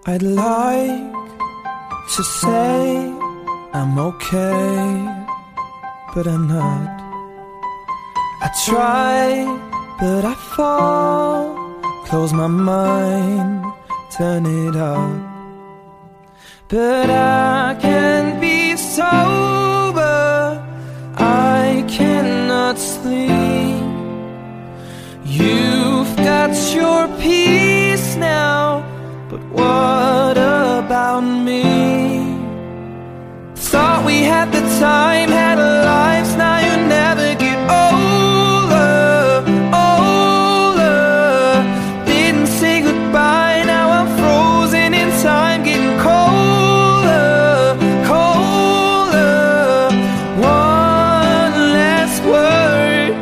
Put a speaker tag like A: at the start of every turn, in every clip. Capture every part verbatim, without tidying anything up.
A: I'd like to say I'm okay, but I'm not. I try, but I fall. Close my mind, turn it up. But I can't be sober, I cannot sleep. You've got your peace now, but what about me? Thought we had the time, had our lives, now you never get older, older. Didn't say goodbye, now I'm frozen in time, getting colder, colder. One last word,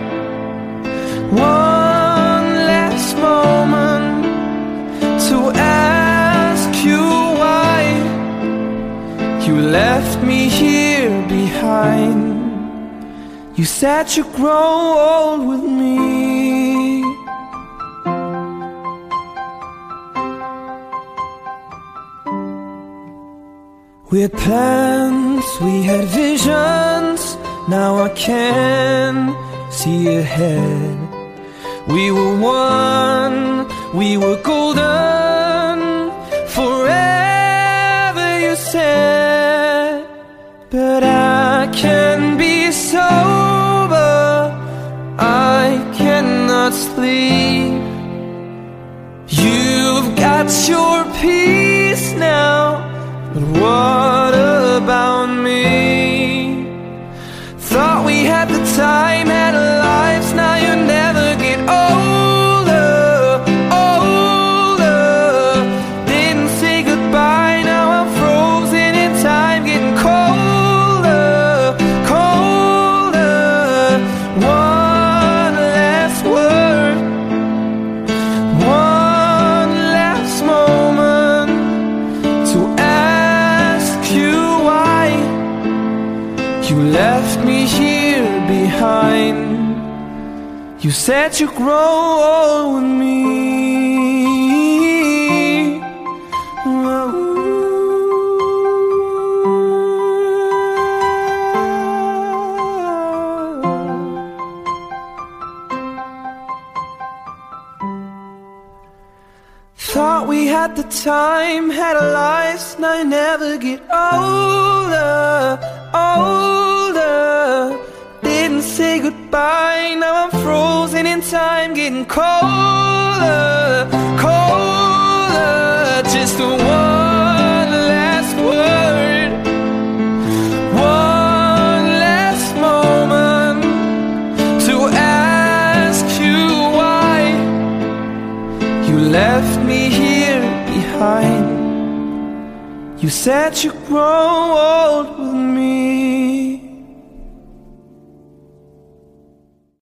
A: one last moment to ask you why you left me here behind. You said you'd grow old with me. We had plans, we had visions, now I can see ahead. We were one, we were golden, forever you said. But I can be sober, I cannot sleep. You've got your peace now, but what about me? Thought we had the time, had our lives, now you never get older, older. Didn't say goodbye, now I'm frozen in time, getting colder, colder. One last word, one last moment to ask you why you left me here behind. You said you'd grow old with me. Thought we had the time, had our lives, now you never get older, older. Didn't say goodbye, now I'm frozen in time, getting colder, colder. Just one last word, one last moment to ask you why you left me here behind. You said you'd grow old with me.